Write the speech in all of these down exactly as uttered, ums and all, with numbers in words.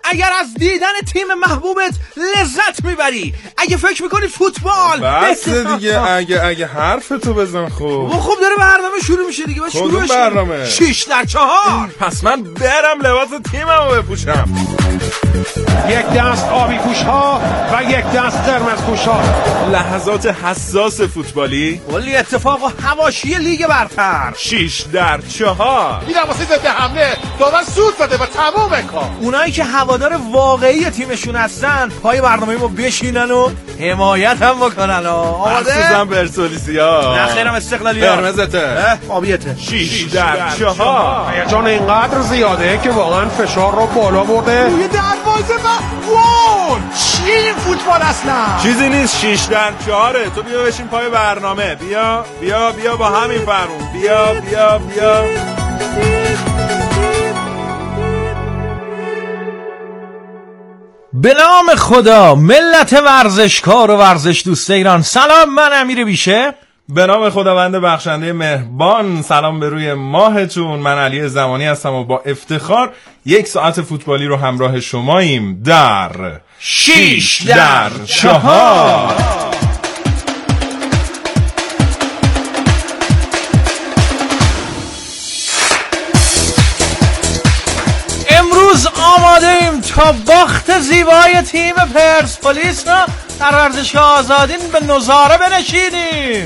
اگر از دیدن تیم محبوبت لذت میبری، اگه فکر میکنی فوتبال بس دیگه، اگه اگه حرف تو بزن. خب خب داره برنامه شروع میشه دیگه. باید شروع بشه. برنامه شیش در چهار. پس من برم لباس تیممو بپوشم. یک دست آبی پوش‌ها و یک دست قرمز پوش‌ها. لحظات حساس فوتبالی، کلی اتفاق و حواشی لیگ برتر. شیش در چهار. میرم واسه ضد حمله، دادن سود زده و تمام کار. اونایی که هوادار واقعی تیمشون هستن پای برنامه ما بشینن و حمایت هم بکنن. آماده؟ مخصوصا پرسپولیسیا. نه خیرم استقلالیا. قرمزته. آبیته. شیش در چهار. هیجان اینقدر زیاده که واقعا فشار رو بالا برده. روی دروازه و گل. چی این فوتبال اصلا؟ چیزی نیست. شیش در چهاره. تو بیا بشین پای برنامه. بیا بیا بیا با همین فرمون. بیا بیا بیا. به نام خدا، ملت ورزشکار و ورزش دوست ایران، سلام. من امیر بیشه. به نام خداوند بخشنده مهربان، سلام به روی ماهتون. من علی زمانی هستم و با افتخار یک ساعت فوتبالی رو همراه شماییم در شیش در چهار. امروز آماده ایم تا باخت زیبای تیم پرسپولیس را در ورزشگاه آزادین به نظاره بنشینیم.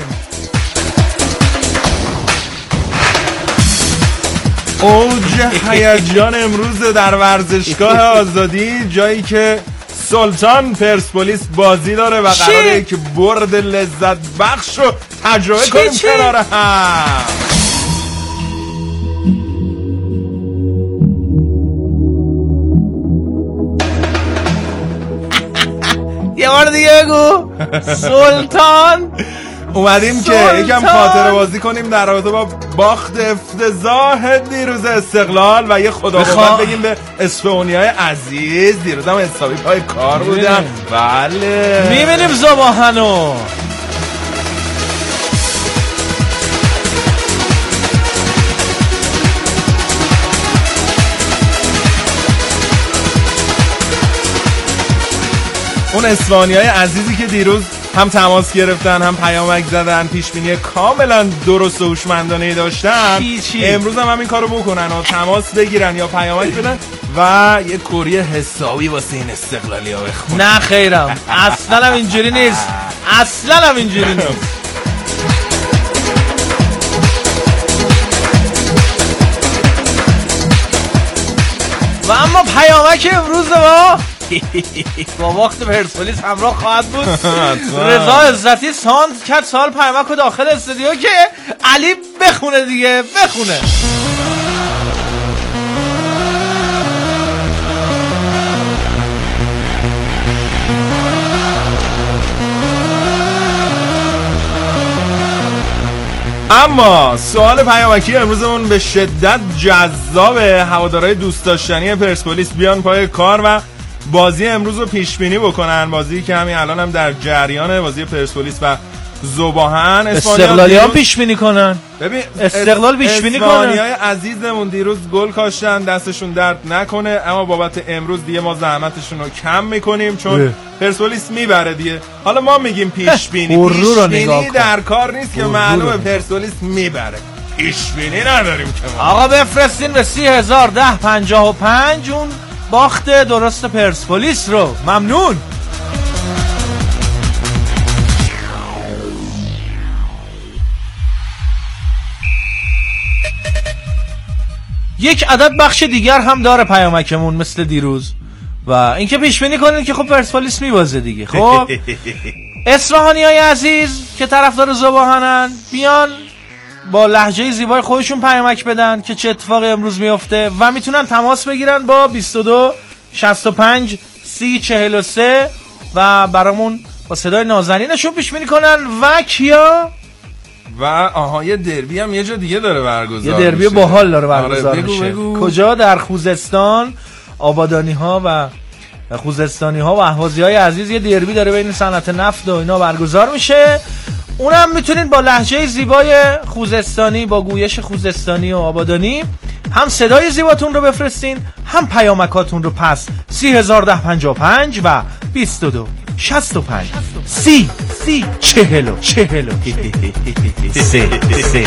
اوج هیجان امروز در ورزشگاه آزادی، جایی که سلطان پرسپولیس بازی داره و قراره که برد لذت بخش رو تجربه کنیم کنار هم. یه بار دیگه بگو. سلطان اومدیم که یکم خاطره بازی کنیم در رابطه با باخت افتضاح دیروز استقلال و یه خداوند بگیم به اسپانیای عزیز. دیروز هم حسابی پای کار بودن. بله میبینیم زباهنو. اون اسپانیای عزیزی که دیروز هم تماس گرفتن، هم پیامک زدن، پیشبینی کاملا درست و هوشمندانه داشتن، چی چی؟ امروز هم همین کارو بکنن و تماس بگیرن یا پیامک بدن و یه کوری حسابی واسه این استقلالیا بخونن. نه خیرم، اصلا هم اینجوری نیست. اصلا هم اینجوری نیست. و اما پیامک امروز ما با وقت پرسپولیس همراه خواهد بود. رضا عزتی ساند کرد سال پیامک رو داخل استودیو که علی بخونه دیگه، بخونه. اما سوال پیامکی امروزمون به شدت جذابه. هوادارهای دوست داشتنی پرسپولیس بیان پای کار و بازی امروز رو پیش بینی بکنن. بازی که همین الان هم در جریانه، بازی پرسپولیس و ذوباهن. استقلالی ها پیش بینی کنن. ببین استقلال پیش بینی کنن. اسپانیای عزیزمون دیروز گل کاشتن، دستشون درد نکنه، اما بابت امروز دیگه ما زحمتشون رو کم میکنیم چون پرسپولیس میبره دیگه. حالا ما میگیم پیش بینی. پیش بینی در کار نیست که معلومه پرسپولیس میبره. پیش بینی نداریم که ما. آقا بفرستین به سی هزار ده پنجاه و پنج اون باخت درست پرسپولیس رو. ممنون. یک عدد بخش دیگر هم داره پیامکمون مثل دیروز و اینکه پیش بینی کنید که خب پرسپولیس میبازه دیگه. خب اصفهانیای عزیز که طرفدار ذوباهنن بیان با لهجه زیبای خودشون پیامک بدن که چه اتفاقی امروز میفته و میتونن تماس بگیرن با بیست و دو شصت و پنج سی چهل و سه و برامون با صدای نازنینشون پیش بینی کنن. و کیا و آها یه دربی هم یه جا دیگه داره برگزار. یه دربی باحال داره برگزار آره بگو میشه. بگو. کجا؟ در خوزستان. آبادانی ها و خوزستانی ها و اهوازی های عزیز یه دربی داره بین صنعت نفت و اینا برگزار میشه. اونم میتونید با لهجه زیبای خوزستانی، با گویش خوزستانی و آبادانی هم صدای زیباتون رو بفرستین، هم پیامکاتون رو پس سی هزار ده پنجاه و پنج و بیست و دو شصت و پنج سی سی چهلو چهلو سه سه.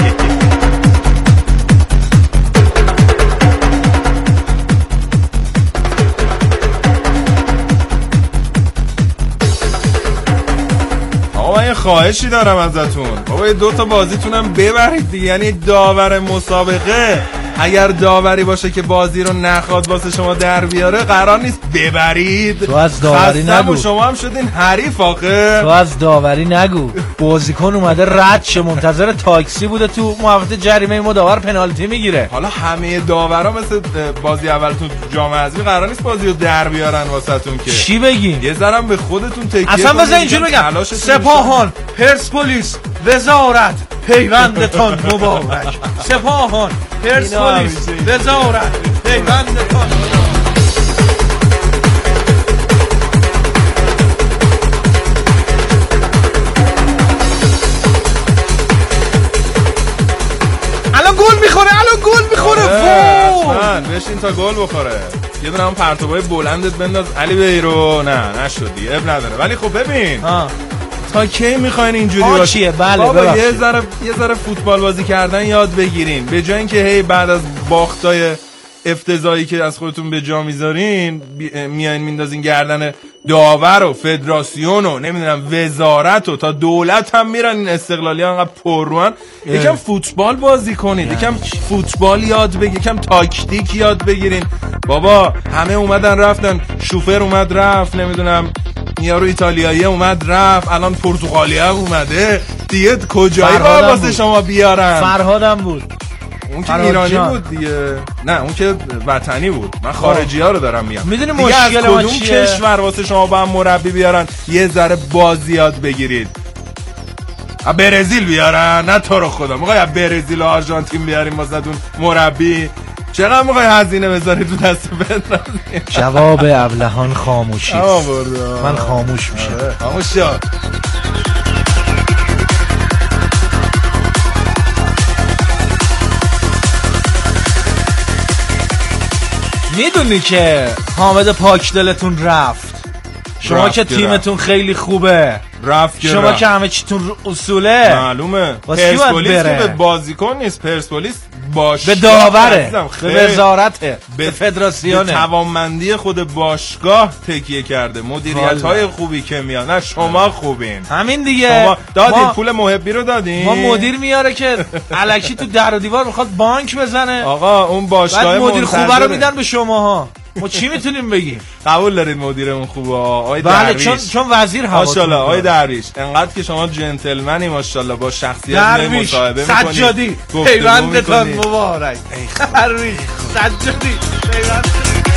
آقا من یه خواهشی دارم ازتون، بابا دو تا بازیتونم ببرید دیگه. یعنی داور مسابقه اگر داوری باشه که بازی رو نخواد واسه شما در بیاره قرار نیست ببرید. تو از داوری نگو، شما هم شدین حریف آخه. تو از داوری نگو. بازیکن اومده رد شه، منتظر تاکسی بوده، تو موقع جریمه مداور پنالتی میگیره. حالا همه داورا مثل بازی اول تو جام حذفی قرار نیست بازی رو در بیارن واسهتون که. چی بگین؟ یه ذره به خودتون تکیه اصلا بذار اینجوری بگم، سپاهان، پرسپولیس، وزارت پیوندتان مبارک. سپاهان، پرسپولیس، وزارت پیوندتان. الان گل میخوره، الان گل میخوره. من بشین تا گل بخوره. یه دونه هم پرتوبای بلندت بنداز علی بیرو. نه نشدی، اب نداره. ولی خب ببین آه. تا کی میخواین اینجوری باشه؟ بله بابا یه ذره یه ذره فوتبال بازی کردن یاد بگیرین، به جای اینکه هی بعد از باختای افتضاحی که از خودتون به جا میذارین میاین میندازین گردن داور و فدراسیون و نمیدونم وزارت و تا دولت هم میرن. این استقلالی ها انقدر پرروان. یکم فوتبال بازی کنید، یکم فوتبال یاد بگیرید، یکم تاکتیک یاد بگیرین. بابا همه اومدن رفتن، شوفر اومد رفت، نمیدونم یارو ایتالیایی اومد رفت، الان پرتغالی هم اومده دیگه. کجایی با واسه شما بیارن؟ فرهادم بود، اون که ایرانی جان بود دیگه. نه اون که وطنی بود. من خارجی ها رو دارم میگم. میدونی مشکل ما چیه؟ کشور واسه شما با هم مربی بیارن یه ذره بازی یاد بگیرید. از برزیل بیارن؟ نه تو رو خدا میخوای از برزیل و آرژانتین بیاریم واسهتون مربی؟ چقدر میخوای هزینه بذارید تو دست بندازید؟ جواب ابلهان خاموشی است. من خاموش میشم. خاموش شو. میدونی که حامد پاکدلتون رفت. شما رفت که تیمتون خیلی خوبه، رفت شما رفت. که همه چیتون اصوله. معلومه. پرسپولیس که به بازیکن نیست، پرسپولیس باشگاه، به داوره، به وزارته، به فدراسیونه، به توانمندی خود باشگاه تکیه کرده. مدیریت های خوبی که میاد. نه شما خوبین، همین دیگه. شما دادین ما... پول محبی رو دادین. ما مدیر میاره که الکی تو در و دیوار میخواد بانک بزنه. آقا اون باشگاه بعد مدیر خوبه رو میدن به شماها. ما چی میتونیم بگیم؟ قبول دارید مدیرمون خوبه آقای بله درویش؟ چون چون وزیر هوا. ماشاءالله آقای درویش، انقدر که شما جنتلمنی ماشاءالله با شخصیت مصاحبه میکنید. سجادی پیوندتان مبارک. درویش سجادی پیوند.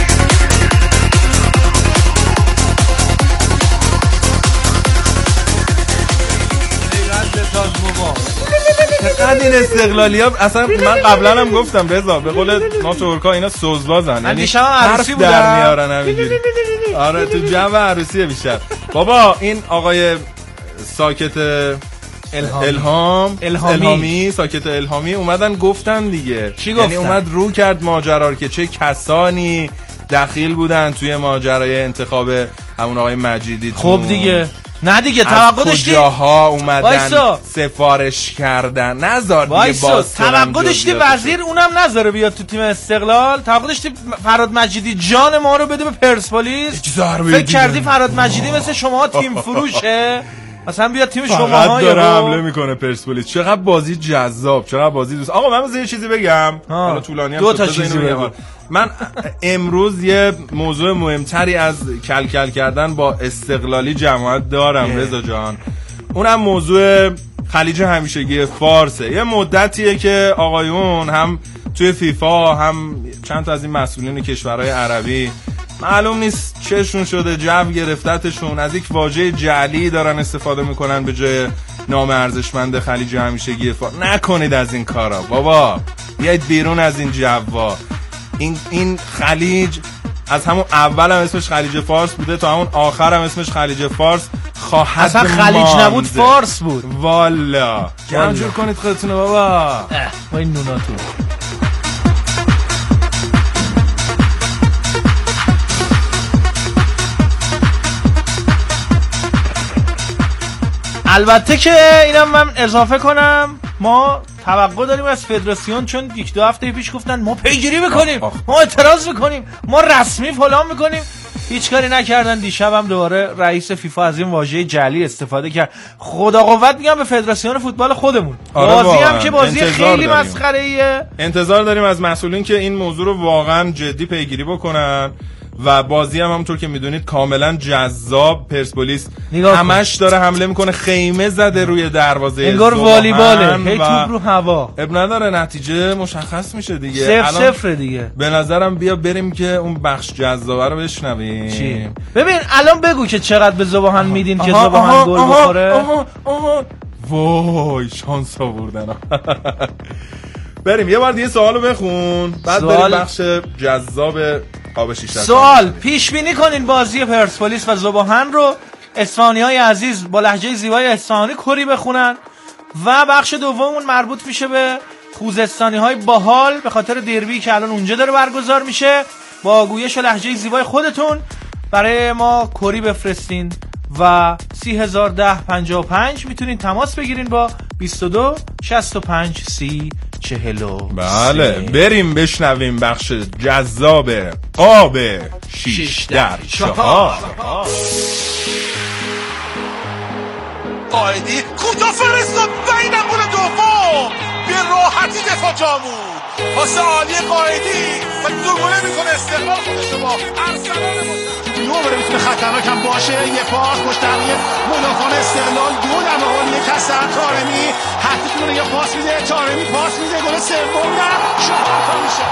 پیوندتان مبارک. چقدر این استقلالی ها اصلا. من قبلا هم گفتم رضا، به قول ما ترکا اینا سوزبازن، یعنی حرف در میارن همینجوری. آره تو جو عروسیه بیشتر. بابا این آقای ساکت الهام الهام الهامی. الهامی ساکت الهامی اومدن گفتن دیگه. چی گفتن؟ یعنی اومد رو کرد ماجرا که چه کسانی دخیل بودن توی ماجرای انتخاب همون آقای مجیدی. خب دیگه نه دیگه توقع داشتی کجاها اومدن وایسا. سفارش کردن نذار دیگه باز توقع داشتی وزیر اونم نذاره بیاد تو تیم استقلال. توقع داشتی فراد مجیدی جان ما رو بده به پرسپولیس. فکر کردی فراد مجیدی مثل شما تیم فروشه مثلا بیاد تیم شماها داره حمله میکنه پرسپولیس؟ چقدر بازی جذاب، چقدر بازی دوست. آقا من یه چیزی بگم، حالا طولانی هم دو تا چیزی بگم. من امروز یه موضوع مهمتری از کل کل کردن با استقلالی جماعت دارم رضا جان. اونم موضوع خلیج همیشگی فارسه. یه مدتیه که آقایون هم توی فیفا هم چند تا از این مسئولین کشورهای عربی معلوم نیست چشون شده جو گرفتتشون از یک واژه جعلی دارن استفاده میکنن به جای نام ارزشمند خلیج همیشگی فارس. نکنید از این کارا بابا، بیاید بیرون از این جوا. این این خلیج از همون اول هم اسمش خلیج فارس بوده تا همون آخر هم اسمش خلیج فارس خواهد اصلا خلیج مانده. نبود فارس بود. والا جمع جور کنید خودتون بابا. با این نوناتون. البته که اینم من اضافه کنم، ما توقع داریم از فدراسیون، چون یک دو هفته پیش گفتن ما پیگیری میکنیم، ما اعتراض میکنیم، ما رسمی فلان میکنیم، هیچ کاری نکردن. دیشب هم دوباره رئیس فیفا از این واژه جعلی استفاده کرد. خدا قوت میگم به فدراسیون فوتبال خودمون. آره بازی هم که بازی خیلی مسخره‌ایه. انتظار داریم از مسئولین که این موضوع رو واقعا جدی پیگیری بکنن و بازی هم همونطور که میدونید کاملا جذاب. پرسپولیس همش داره حمله میکنه، خیمه زده روی دروازه، انگار والیباله، هی توپ رو هوا. اب نداره، نتیجه مشخص میشه دیگه. صفر صفر دیگه. به نظرم بیا بریم که اون بخش جذابه رو بشنویم. چی؟ ببین الان بگو که چقدر به زباهن میدین که زباهن گل بخوره. آها آها وای شانس آوردن. بریم یه بار دیگه سوالو بخون، بعد بریم بخش جذاب آب شیشتر. سوال پیش بینی کنین بازی پرسپولیس و زباهن رو. اصفهانی‌های عزیز با لهجه زیبای اصفهانی کری بخونن. و بخش دوممون مربوط میشه به خوزستانی‌های باحال به خاطر دربی که الان اونجا داره برگزار میشه. با گویش و لهجه زیبای خودتون برای ما کری بفرستین و سی هزار ده پنجاه و پنج میتونین تماس بگیرین با بیست و دو شصت و پنج سی چهل و سه. بله بریم بشنویم بخش جذاب آب شیش در چهار. قائدی کوتاه فرستاد و اینم گل دوم، به راحتی دفاع جامون واسه عالی قائدی و دو گله میکنه استقلال خودش با ارسلان نوبره میتونه خطرناک هم باشه. یه پاس پشت دقیقه مدافعان استقلال دو در مقابل یک حسن طارمی حتی تونه یه پاس میده، طارمی پاس میده، گل سوم نه چهار تا میشه.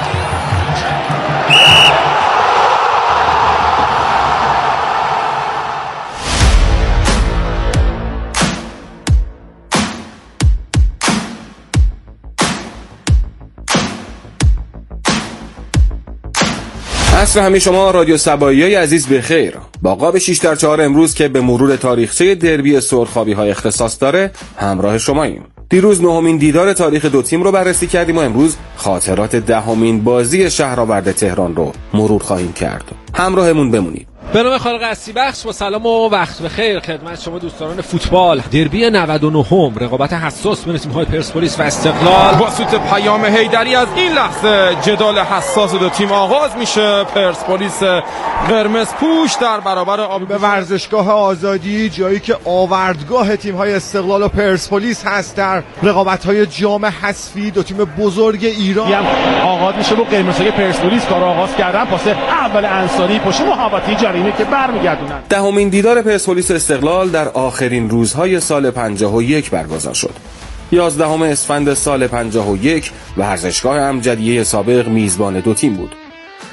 عصر همه شما رادیو سبایی‌های عزیز بخیر. با قاب شیش در چهار امروز که به مرور تاریخچه دربی سرخابی‌ها اختصاص داره همراه شماییم. دیروز نهمین دیدار تاریخ دو تیم رو بررسی کردیم و امروز خاطرات دهمین بازی شهرآورد تهران رو مرور خواهیم کرد. همراهمون بمونید. به نام خالق هستی بخش با سلام و وقت بخیر خدمت شما دوستان فوتبال. دربی نود و نه رقابت حساس بین تیم‌های پرسپولیس و استقلال با سوت پیام حیدری از این لحظه جدال حساس دو تیم آغاز میشه. پرسپولیس قرمز پوش در برابر آبی به ورزشگاه آزادی، جایی که آوردگاه تیم‌های استقلال و پرسپولیس هست در رقابت‌های جام حذفی. دو تیم بزرگ ایران هم آغاز میشه با قرمزهای پرسپولیس کارو آغاز کردن. پاس اول انصاری پشت محوطه جریمه که برمیگردونن. دهمین دیدار پرسپولیس استقلال در آخرین روزهای سال پنجاه و یک برگزار شد. یازدهم اسفند سال پنجاه و یک ورزشگاه امجدیه سابق میزبان دو تیم بود.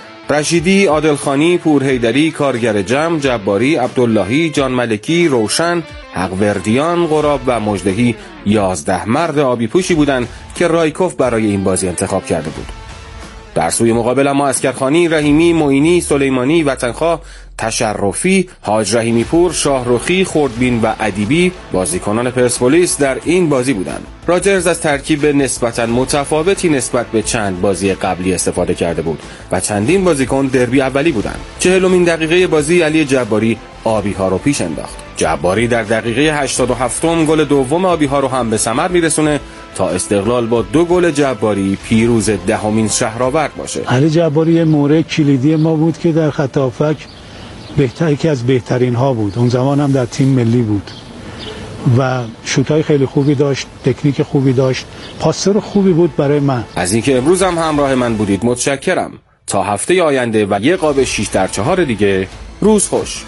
رشیدی، عادلخانی، پورحیدری، کارگر جمع، جباری، عبداللهی، جان ملکی، روشن، حقوردیان، قراب و مجدهی یازده مرد آبی پوشی بودند که رایکوف برای این بازی انتخاب کرده بود. در سوی مقابل اما اسکرخانی، رحیمی، معینی، سلیمانی، وطنخواه، تشرفی، حاج رحیمی پور، شاهرخی، خردبین و ادیبی بازیکنان پرسپولیس در این بازی بودند. راجرز از ترکیب نسبتاً متفاوتی نسبت به چند بازی قبلی استفاده کرده بود و چندین بازیکن دربی اولی بودند. چهلمین دقیقه بازی علی جباری آبی ها رو پیش انداخت. جباری در دقیقه هشتاد و هفتم گل دوم آبی ها رو هم به ثمر میرسونه تا استقلال با دو گل جباری پیروز دهمین شهرآورد باشه. علی جباری مورد کلیدی ما بود که در خط هافک بهتر یکی از بهترین ها بود. اون زمان هم در تیم ملی بود و شوتای خیلی خوبی داشت، تکنیک خوبی داشت، پاسور خوبی بود برای من. از اینکه امروز هم همراه من بودید متشکرم. تا هفته آینده و یه قاب شیش در چهار دیگه، روز خوش.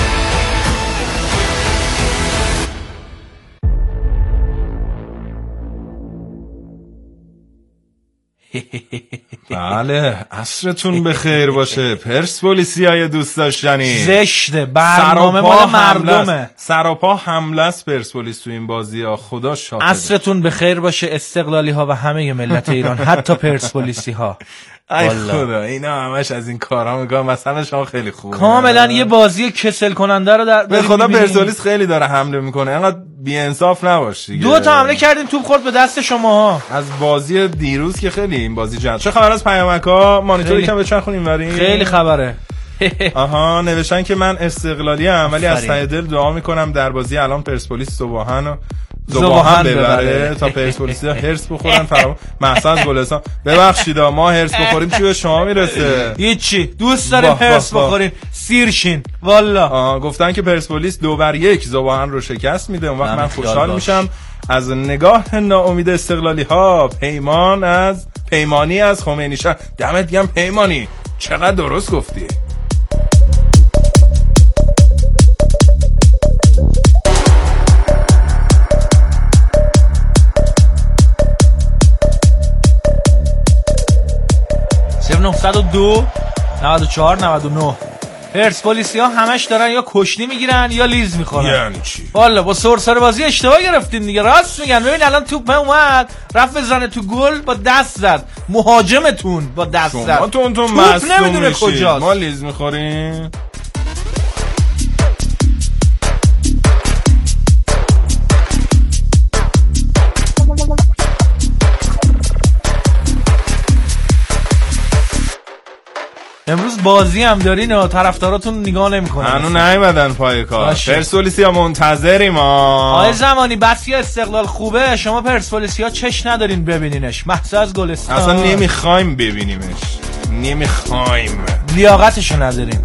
بله عصرتون بخیر باشه پرسپولیسیای دوست داشتنی. زشته برنامه مال مردمه. سر و پا حمله است پرسپولیس تو این بازی ها. خدا شاهده. عصرتون بخیر باشه استقلالی ها و همه ملت ایران حتی پرسپولیسی ها. ای خدا اینا همش از این کارا میگم. مثلا شما خیلی خوبه کاملا یه بازی کسل کننده رو در به خدا پرسپولیس خیلی داره حمله میکنه. انقدر بی انصاف نباش دیگه. دو تا حمله کردیم توپ خورد به دست شماها. از بازی دیروز که خیلی این بازی جنگ. چه خبر از پیامکا؟ مانیتور یکم بچرخونیم بریم. خیلی خبره. آها نوشتن که من استقلالی ام ولی از ته دل دعا میکنم در بازی الان پرسپولیس صبحان و زباهن ببره تا پرسپولیس هرس بخورن. فرام محسن از گلستان ببخشید ما هرس بخوریم چی به شما میرسه؟ هیچی، دوست داریم هرس بخوریم سیرشین والا. آها گفتن که پرسپولیس دو بر یک زباهن رو شکست میده. اون وقت من خوشحال میشم از نگاه ناامید استقلالی ها. پیمان از پیمانی از خمینی شهر. دمت گرم پیمانی، چقدر درست گفتی. نهصد و دو نود و چهار نود و نه پرسپولیسی ها همش دارن یا کشتی میگیرن یا لیز میخورن. یعنی چی؟ والا با سرسر بازی اشتباه گرفتین دیگه. راست میگن. ببین الان توپ اومد رفت بزنه تو گل با دست زد. مهاجمتون با دست زد. شما تون تون توپ نمیدونه کجاست. ما لیز میخوریم. امروز بازی هم دارین و طرفداراتون نگاه نمی‌کنن. هنوز نیومدن پای کار. پرسپولیسیا منتظریم ما. آقای زمانی بسی استقلال خوبه، شما پرسپولیسیا چش ندارین ببینینش. محض از گلستان. اصلا نمیخوایم ببینیمش. نمیخوایم. لیاقتشو نداریم.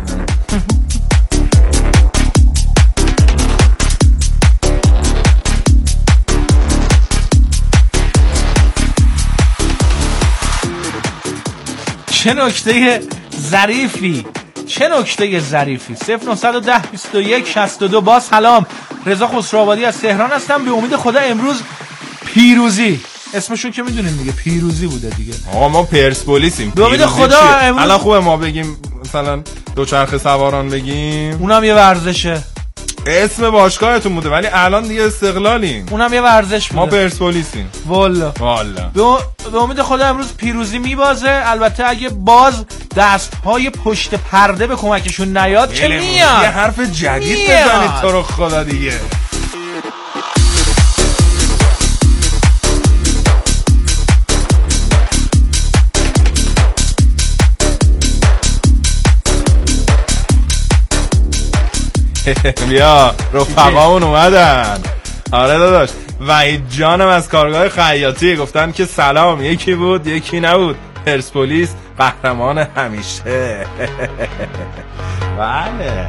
چه نکته ظریفی، چه نکته ظریفی. صفر نه یک صفر بیست و یک شصت و دو. با سلام، رضا خسروآبادی از تهران هستم. به امید خدا امروز پیروزی. اسمشون که میدونین دیگه پیروزی بوده دیگه. آقا ما پرسپولیسیم. به امید خدا امروز الان خوبه ما بگیم مثلا دوچرخه سواران بگیم. اونم یه ورزشه. اسم باشگاهتون بوده ولی الان دیگه استقلالیم. اونم یه ورزش بوده. ما پرسپولیسیم. والا والا. به امید خدا امروز پیروزی میبازه. البته اگه باز دست‌های پشت پرده به کمکشون نیاد که میاد. یه حرف جدید بزنید تو رو خدا دیگه. بیا رفقامون اومدن. آره داداش وحید جانم از کارگاه خیاطی گفتن که سلام، یکی بود یکی نبود، پرسپولیس قهرمان همیشه. بله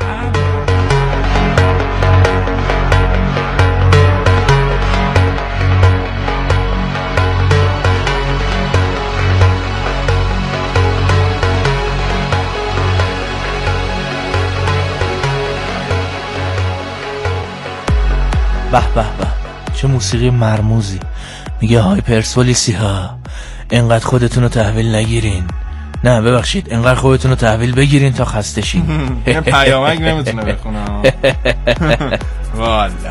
به به به چه موسیقی مرموزی. میگه های پرسپولیسی ها انقدر خودتون رو تحویل نگیرین. نه ببخشید انقدر خودتون رو تحویل بگیرین تا خسته شین. پیامک نمیتونه بخونه. والا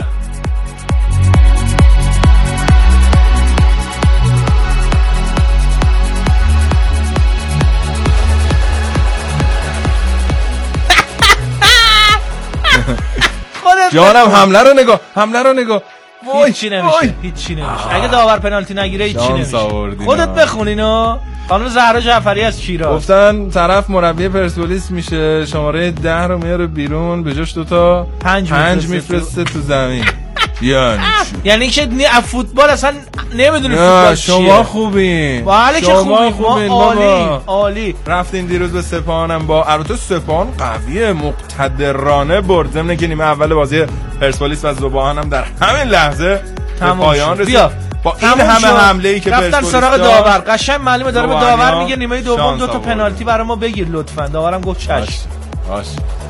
جانم حمله رو نگاه، حمله رو نگاه. هیچی نمیشه، هیچی نمیشه. اگه داور پنالتی نگیره هیچی نمیشه. خودت بخونینو. خانم زهرا جعفری از شیراز گفتن طرف مربی پرسپولیس میشه، شماره ده رو میاره بیرون، به جاش دوتا پنج, پنج میفرسته تو زمین. یعنی یعنی که فوتبال اصلا نمیدونی فوتبال چیه. شما خوبین، بله که خوبین، ما عالی عالی. رفتین دیروز به سپاهانم، با البته سپاهان قویه، مقتدرانه برد، ضمن که نیمه اول بازی پرسپولیس و زباهنم در همین لحظه به پایان رسید. با این همه حمله ای که رفتن سراغ داور، قشنگ معلومه داره به داور میگه نیمه دوم دو تا پنالتی برای ما بگیر لطفا. داورم گفت چش. باش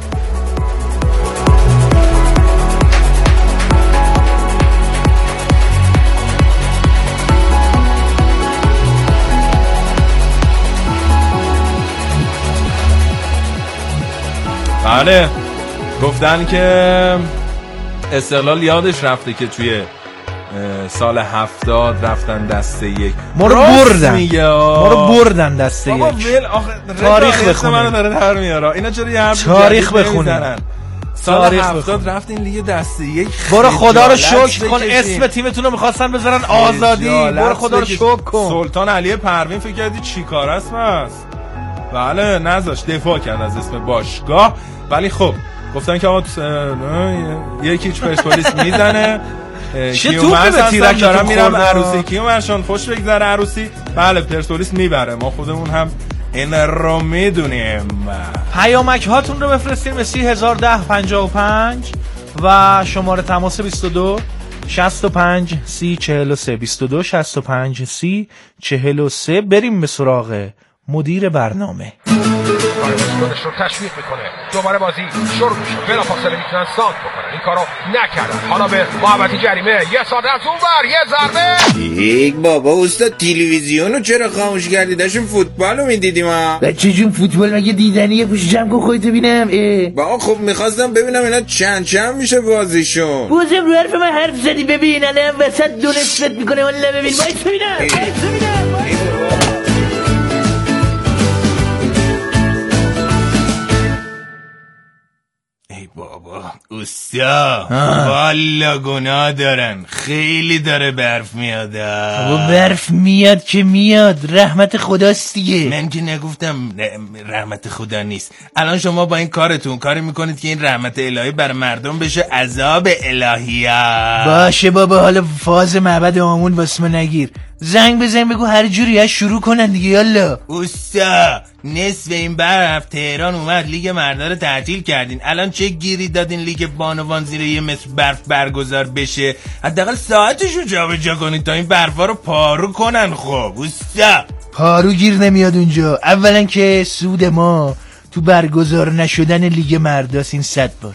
بله. گفتن که استقلال یادش رفته که توی سال هفتاد رفتن دسته یک، ما رو بردن ما رو بردن دسته یک. تاریخ بخونین، منو داره در میاره اینا. چرا یه حرف تاریخ بخونین؟ سال هفتاد رفتین لیگ دسته یک. برو خدا رو شکر کن. اسم تیمتون رو می‌خواستن بذارن آزادی. برو خدا رو شکر کن. سلطان علی پروین فکر کردی چی کار است؟ بس بله نذاش دفاع کرد از اسم باشگاه، ولی خب گفتن که آقا یکیچ پرسپولیس میزنه. کیومرس به تیرک دارم میرم عروسی. کیومرشان خوش بگذره عروسی. بله پرسپولیس میبره، ما خودمون هم این رو میدونیم. پیامک هاتون رو بفرستین به سی هزار ده پنجاه و پنج و شماره تماس بیست و دو شصت و پنج سی چهل و سه بیست و دو شصت و پنج سی چهل و سه. بریم به سراغ مدیر برنامه. خودش رو تشویق میکنه، دوباره بازی شروع میشه، بلافاصله میتونن سانت بکنن، این کارو نکردن. حالا به محوطه جریمه یه ساده از اون ور یه ضربه. یک بابا استاد تلویزیونو چرا خاموش کردی؟ داشتیم فوتبالو میدیدیم ها. بچه جون فوتبال مگه دیدنیه؟ پوش جمع کن خودتو ببینم. با خب میخواستم ببینم اینا چند چند میشه بازیشون. بازم رو حرف من حرف زدی، ببین الان وسط دو نصفت میکنه والله. ببین وایس ببینم وایس ببینم. ای بابا اوستا والا گناه دارن، خیلی داره برف میاد. بابا برف میاد که میاد، رحمت خداست دیگه. من که نگفتم رحمت خدا نیست. الان شما با این کارتون کاری میکنید که این رحمت الهی بر مردم بشه عذاب الهیه. باشه بابا حالا فاز معبد آمون واسه ما نگیر، زنگ بزن بگو هر جوری از شروع کنن دیگه. یالا اوستا نصف این برف تهران اومد لیگ مردا رو تعطیل کردین، الان چه گیری دادین لیگ بانوان زیر یه متر برف برگزار بشه؟ حداقل ساعتشو جابجا کنید تا این برفا رو پارو کنن. خب اوستا پارو گیر نمیاد اونجا. اولا که سود ما تو برگزار نشدن لیگ مرداست این صد بار.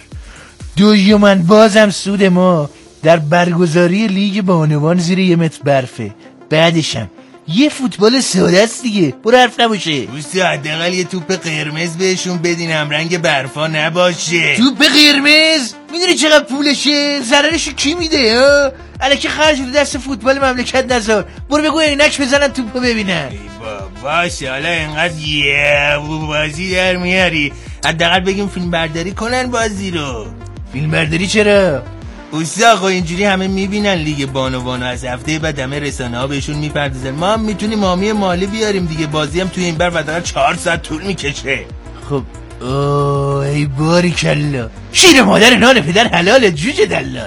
دویمن بازم سود ما در برگزاری لیگ بانوان زیر یه متر برفه. بعدشم یه فوتبال ساده است دیگه، برو حرف نباشه. بوستی حداقل یه توپ قرمز بهشون بدینم رنگ برفا نباشه. توپ قرمز میدونی چقدر پولشه؟ ضررشو کی میده ها؟ الکی خرج رو دست فوتبال مملکت نذار، برو بگو عینک بزنن توپو ببینن. ای بابا باشه حالا اینقدر یه بازی در میاری، حداقل بگیم فیلم برداری کنن بازی رو. فیلم برداری چرا؟ اوستا آقا اینجوری همه میبینن لیگ بانوانو، از هفته بعد همه رسانه ها بهشون میپردازن. ما هم میتونیم حامی مالی بیاریم دیگه، بازی هم توی این بر حداقل چهار ساعت طول میکشه. خب اوه ای باریکلا، شیر مادر نان پدر حلال جوجه دلال.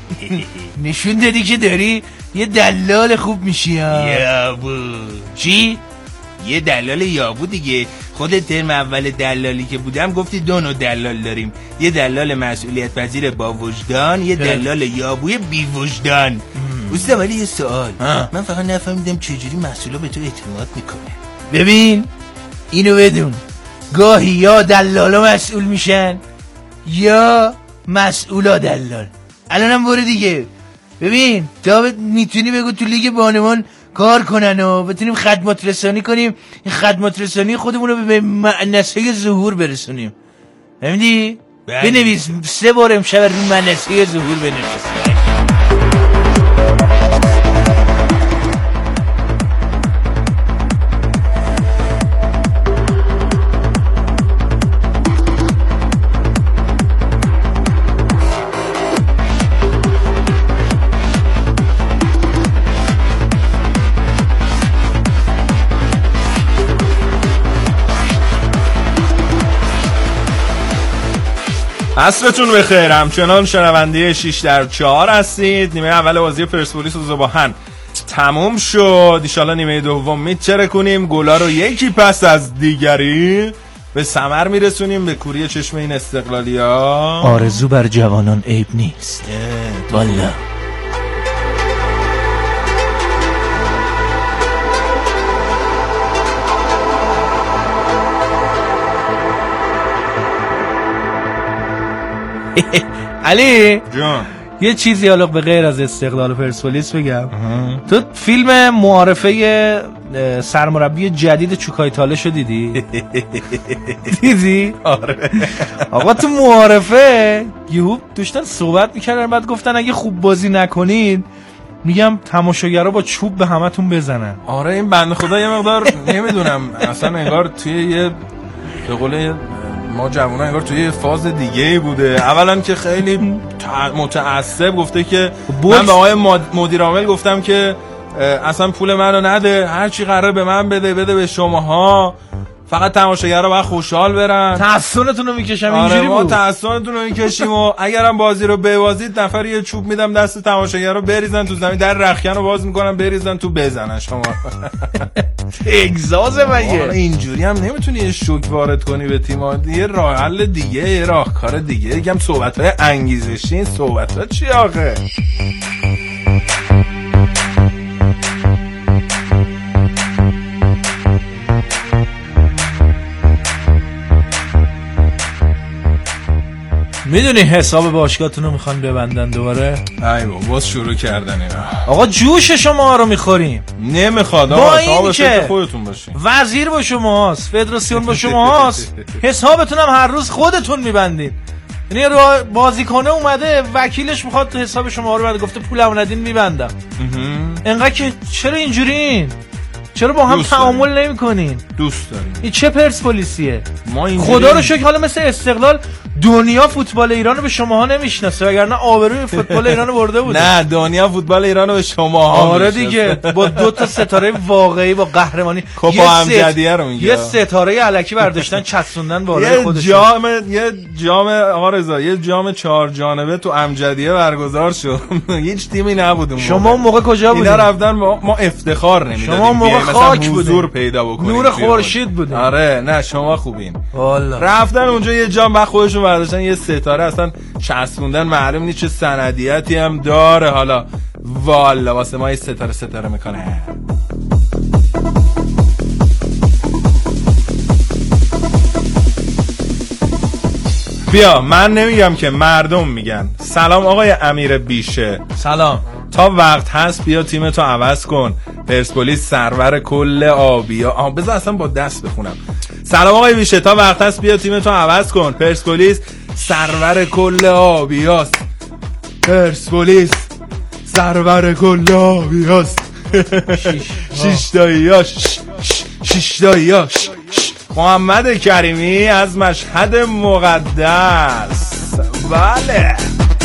نشون دادی که داری یه دلال خوب میشی ها. یابو چی؟ یه دلال یابو دیگه. خودت ترم اول دلالی که بودم گفتی دو نوع دلال داریم، یه دلال مسئولیت پذیر با وجدان، یه دلال یابوی بی وجدان. اوستا ولی یه سوال، من فقط نفهمیدم چجوری مسئولا به تو اعتماد میکنه. ببین اینو بدون، گاهی یا دلالا مسئول میشن یا مسئولا دلال. الانم برو دیگه ببین تا میتونی بگو تو لیگ بانوان کار کنن و بتونیم خدمات رسانی کنیم، این خدمات رسانی خودمون رو به معنسه ظهور برسونیم. فهمیدی؟ بنویس سه بار امشب رو معنسه ظهور بنویس. عصرتون بخیر، همچنان شنونده شش در چهار هستید. نیمه اول بازی پرسپولیس و ذوباهن تموم شد، ایشالا نیمه دوم میچره کنیم، گلا رو یکی پس از دیگری به ثمر میرسونیم به کوری چشم این استقلالیا. آرزو بر جوانان عیب نیست والله. علی جان یه چیزی حالا به غیر از استقلال و پرسپولیس بگم. تو فیلم معارفه سرمربی جدید چوکایتاله شو دیدی؟ دیدی؟ آره آقا تو معارفه یهو داشتن صحبت میکردن، بعد گفتن اگه خوب بازی نکنین میگم تماشاگرها با چوب به همتون بزنن. آره این بنده خدا یه مقدار نمیدونم اصلا انگار توی یه به قول ما جوونا انگار توی یه فاز دیگه بوده. اولا که خیلی متعصب گفته که من به آقای مدیر عامل گفتم که اصلا پول منو نده، هر چی قراره به من بده بده به شماها فقط تماشاگرها باید خوشحال برن. تحسنتون رو میکشم آره اینجوری ما بود. تحسنتون رو میکشیم و اگرم بازی رو ببازید نفر یه چوب میدم دست تماشاگرها بریزن تو زمین، در رختکن رو باز میکنن بریزن تو بزنن. شما اگزاز مگه اینجوری هم نمیتونی یه شوک وارد کنی به تیم. یه راه حل دیگه، یه راهکار دیگه. یکم صحبت‌های انگیزشی. این صحبت‌ها چی آخه؟ میدونی حساب باشگاهتون رو میخوان ببندن دوباره؟ ای بابا باز شروع کردن اینا. آقا جوش شما رو میخوریم. نمیخواد آقا، شما به فکر خودتون باشین. وزیر با شماست، فدراسیون با شماست، حسابتون هم هر روز خودتون میبندید. یعنی بازیکن اومده وکیلش میخواد حساب شما رو بنده، گفته پولمو ندین میبندم. انقدر که چرا اینجورین؟ چرا با هم تعامل نمی‌کنین؟ دوست داریم. این چه پرسپولیسیه؟ ما خدا رو شکر حالا مثل استقلال دنیا فوتبال ایران رو به شماها نمیشناسه، وگرنه آبروی فوتبال ایران رو برده بود. نه دنیا فوتبال ایران رو به شماها آره دیگه، با دو تا ستاره واقعی با قهرمانی کوپا امجدیه رو میگه. یه ستاره الکی برداشتن چسبوندن بالای خودشون. یه جام یه جام آقا رضا یه جام چهار جانبه تو امجدیه برگزار شد. هیچ تیمی نبود اون. شما اون موقع کجا بودین؟ اینا رفتن ما, ما افتخار نمیدادیم. شما موقع خاک حضور پیدا بکنید. نور خورشید بودین. آره نه شما خوبین. والله رفتن اونجا یه جام بعد خودشون برداشتن یه ستاره اصلا چسبوندن، معلوم نیست چه سندیتی هم داره. حالا والا واسه ما یه ستاره ستاره میکنه. بیا من نمیگم که مردم میگن. سلام آقای امیر بیشه. سلام. تا وقت هست بیا تیمتو عوض کن. پرسپولیس سرور کل آبیا. آها بذار اصلا با دست بخونم. سلام آقای بیشه، تا وقت هست بیا تیمتو عوض کن. پرسپولیس سرور کل آبیاست. پرسپولیس سرور کل آبیاست. شش تاییاش شش تاییاش. محمد کریمی از مشهد مقدس. بله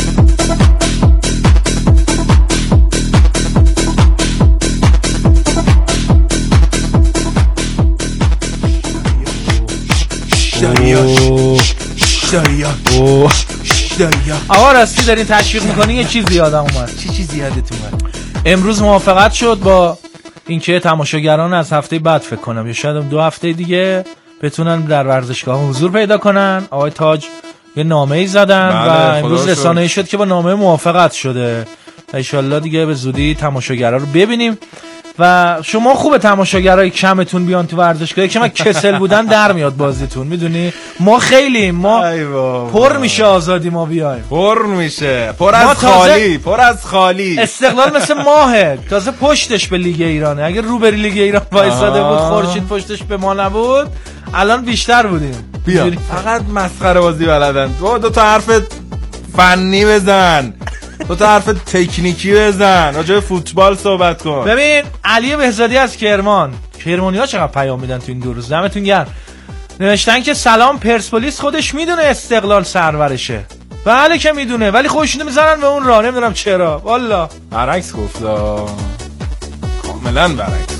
آقا راستی دارین تشویق میکنین یه چیزی یادم اومد. چی چیزی یادت اومد؟ امروز موافقت شد با اینکه تماشاگران از هفته بعد فکر کنم یا شاید دو هفته دیگه بتونن در ورزشگاه حضور پیدا کنن. آقای تاج یه نامه‌ای زدن و امروز رسانه‌ای شد که با نامه موافقت شده. ان شاءالله دیگه به زودی تماشاگرا رو ببینیم و شما خوبه تماشاگرای کمتون بیان تو ورزشگاه که من کسل بودن در میاد بازیتون. میدونی ما خیلی ما پر میشه آزادی ما بیایم. پر میشه پر از خالی پر از خالی. استقلال مثل ماهه تازه پشتش به لیگ ایرانه. اگه رو بری لیگ ایران وایساده بود خورشید پشتش به ما نبود الان بیشتر بودیم. بیا فقط مسخره بازی بلدن. دو دو تا حرف فنی بزن، دو تا حرف تکنیکی بزن، راجع به فوتبال صحبت کن. ببین علی بهزادی از کرمان، کرمانی‌ها چقدر پیام میدن تو این دو روز. دمتون گرم. نوشتن که سلام، پرسپولیس خودش میدونه استقلال سرورشه. بله که میدونه ولی خودشونو میزنن به اون راه. نمیدونم چرا. والا برعکس گفتا، کاملا برعکس.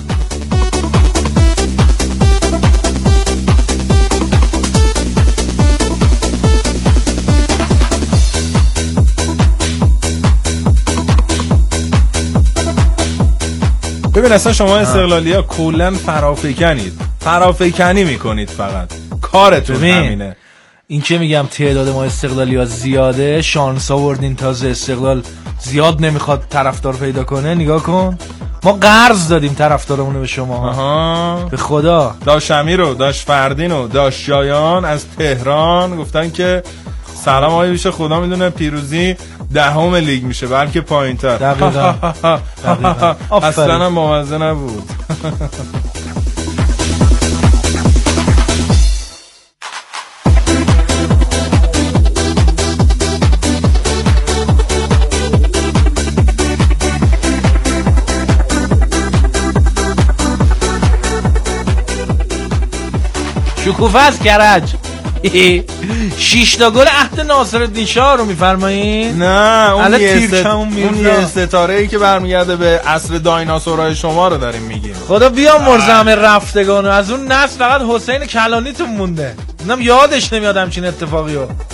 ببین اصلا شما استقلالیا کلا فرافکنید، فرافکنی میکنید، فقط کارتون همینه. این که میگم تعداد ما استقلالیا زیاده، شانس آوردین تازه استقلال زیاد نمیخواد طرفدار پیدا کنه. نگاه کن ما قرض دادیم طرفدارمونو به شما. آها. به خدا داش امیرو، داش فردینو، داش شایان از تهران گفتن که سلام آقای بیشه، خدا میدونه پیروزی دهم لیگ میشه بلکه پایین‌تر. دقیقاً. دقیقاً. اصلا هم موازه نبود. شکوفه از کرج. شش تا گل عهد ناصرالدین شاه رو میفرمایید؟ نه اون یه ست... اون یه ستاره‌ای که برمیگرده به عصر دایناسورهای شما رو داریم میگیم. خدا بیامرزه همه رفتگانو. از اون نسل فقط حسین کلانی تو مونده. اینم یادش نمیاد همچین اتفاقیو.